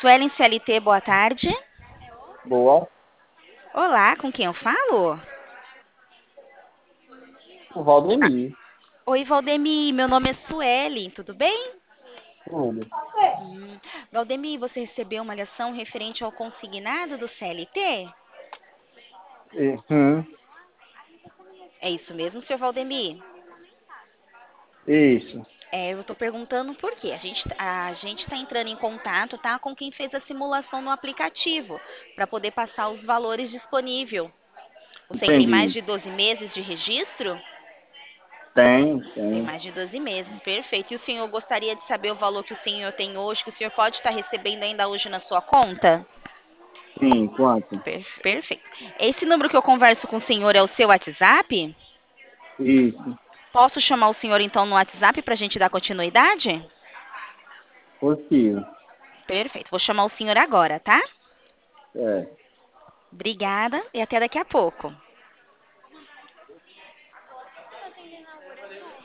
Suelen CLT, boa tarde. Boa. Olá, com quem eu falo? O Valdemir. Oi, Valdemir, meu nome é Suelen, tudo bem? Tudo. Valdemir, você recebeu uma ligação referente ao consignado do CLT? Uhum. É isso mesmo, senhor Valdemir? Isso. Eu estou perguntando por quê. A gente está entrando em contato, tá, com quem fez a simulação no aplicativo, para poder passar os valores disponíveis. O senhor tem mais Entendi. de 12 meses de registro? Tem, Tem tem. mais de 12 meses, perfeito. E o senhor gostaria de saber o valor que o senhor tem hoje, que o senhor pode estar recebendo ainda hoje na sua conta? Sim, quanto? Perfeito. Esse número que eu converso com o senhor é o seu WhatsApp? Isso. Posso chamar o senhor então no WhatsApp para a gente dar continuidade? Possível. Perfeito. Vou chamar o senhor agora, tá? É. Obrigada e até daqui a pouco.